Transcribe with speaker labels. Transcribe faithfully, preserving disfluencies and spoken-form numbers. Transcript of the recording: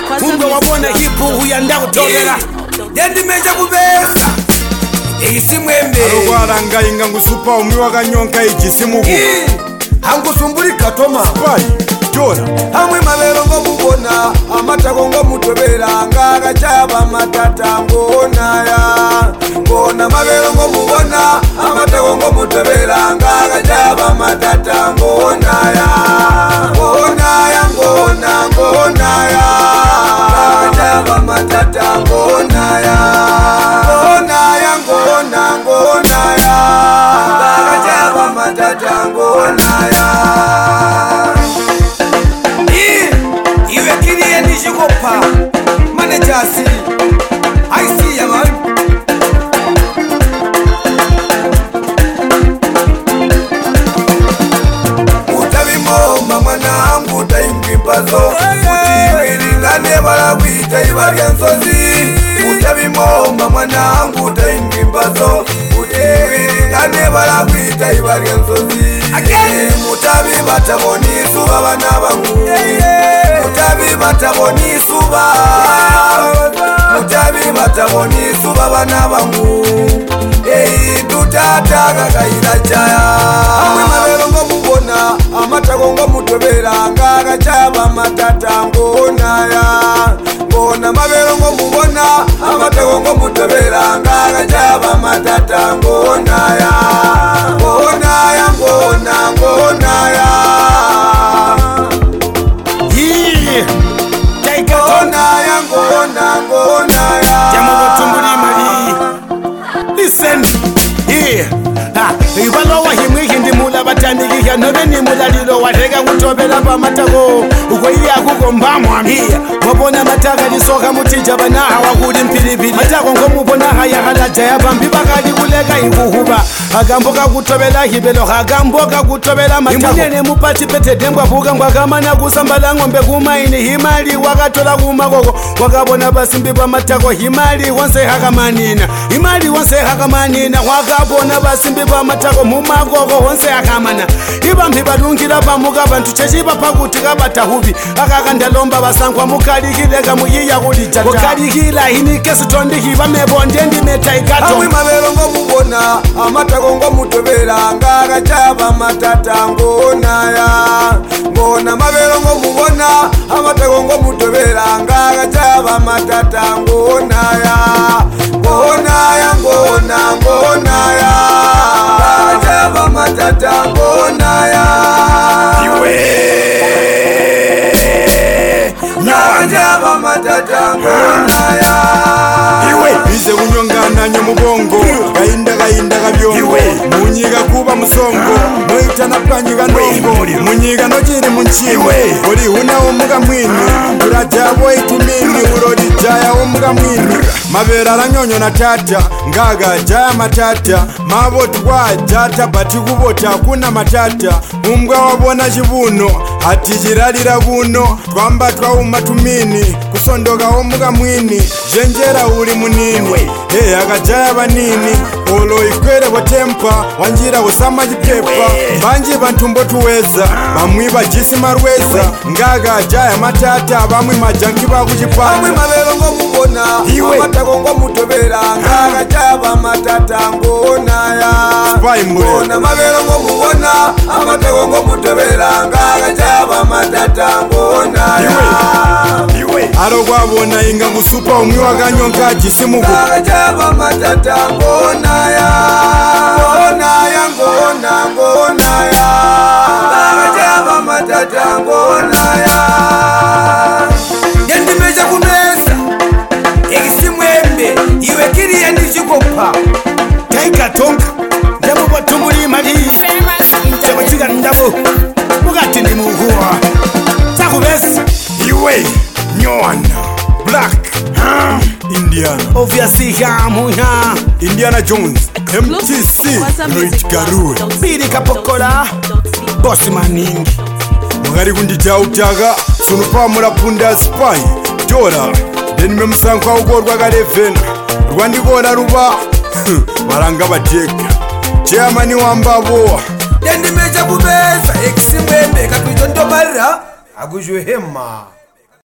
Speaker 1: kumbe wabona hipu huyanda kutogera
Speaker 2: Dendi meja kubesa Isimwembe
Speaker 3: Alogwaranga inga ngusupa umwi wakanyonka ijisimugu
Speaker 2: Hangusumbuli katoma
Speaker 3: Pai, jora
Speaker 2: Hamwe mabero ngo mubona Amatako ngo mutobera Ngaga chaba matata ngona ya Ngona mabero ngo mubona Amatako ngo mutobera Ngaga chaba matata ngona ya Ngona ya ngona ngona ya Ngaga chaba matata ngona ya Ngona ya ngona ngona ya Ngaga chaba matata ngona ya Kopa managers I see ya man Utabimo mama na mbuta impimpazo Utiwiringane balawita ibaryansozi Utabimo mama na mbuta impimpazo Utiwiringane balawita ibaryansozi Mutabi bataboni suba bana bangu Mutabi bataboni suba Mutabi bataboni suba bana bangu Ei tutata kakaira chaya Amwe mabero ngo mubona Amatako ngo mutobera Ngaga chaba matata ngona ya Ngona mabero ngo mubona Amatako ngo mutobera Ngaga chaba matata ngona ya Ngona ya ngona ngona ya Ngona ya ngona ngona ya
Speaker 1: Jamu tumbuli mali Listen here Ha Ibalo wa himwe hindi mula batandiki ya Nobe ni mula lilo watega kutobela pa matako Uko iya kuko mbamu amia Wabona mataka lisoka mutija bana hawa kudi mpilipili Matako ngomu bona haya halaja ya bambi bakali kulega ikuhuba Hagamboka kutobela hibelo Hagamboka kutobela matako Imunene mupati pete dembwa buga Mwakama na kusambala ngombe kumaini Himali wakatola kumakoko Wakabona basimbi pa matako Himali wanse hakamanina Himali wanse hakamanina Wakabona basimbi pa matako Mumakoko wanse hakamana Ibambi balungila pamuka bantu Chechiba pakutika batahubi Akakandalomba basangwa mukalikileka muyiya kulijata Mukalikila hini kesi tondiki Bamebonde ndi meta ikato
Speaker 2: Amwe mabero ngo mubona Amatako ngo mutobera Ngaga chaba matata ngona ya Ngona mabero ngo mubona Amatako ngo mutobera Ngaga chaba matata ngona ya Ngona ya ngona ngona ya Ngaga chaba matata ngona ya Iwe Ngaga chaba matata ngona ya
Speaker 3: Iwe Ize kunyongana nyomubongo Gainda gainda gabyongo Munyiga kuba musongo Noita na panyika nongo Munyiga nojiri munchiwe Ori huna omuga mwini Urajabo itumini Urori jaya omuga mwini Mabera ranyonyo na tata Ngaga jaya matata Mabotu wa jata Bati kubota kuna matata Umbwa wabona jibuno Hati jiralira buno Twamba twa umatumini Kusondoga omuga mwini Jenjera uli munini Hey agajaya banini Olo ikwere botempa Wanjira usama jipepa Banji bantumbo tuweza Bamwiba jisi marweza Ngaga jaya matata Bamwi majanki bakujipanga
Speaker 2: Amwe mabero ngo mubona Amatako ngo mutobera Ngaga jaya matata ngona ya
Speaker 3: Spy mure
Speaker 2: Ngona mabero ngo mubona Amatako ngo mutobera Ngaga jaya matata ngona ya
Speaker 3: Iwe Alogwabona inga ngusupa umwi wakanyonka jisimugu
Speaker 2: Ngaga jaya matata ngona ya Ngona ya ngona ngona ya Ngaga jaya matata ngona ya Dendi meja kumesa Ikisimwembe Iwe kiri ya nijikopa
Speaker 1: Taika tonka Jamu kwa tumbuli mali Jamu chiga ndabo Mugati ndi muhuwa Saku besi
Speaker 3: Iwe Nyoana Black huh? Indiana
Speaker 1: Obviously hamuha
Speaker 3: Indiana Jones M T C Rich Garou
Speaker 1: Biri kapokola Boss maningi
Speaker 3: Mugari kundi jautaga Sunupa murapunda spy Jora Denime musankwa ugorwa galevena Rwandi gora ruba Maranga bateka Chairman wambabo
Speaker 2: Dendi meja kubeza Ekisimwembe Kakwitonto barra Agujwe hema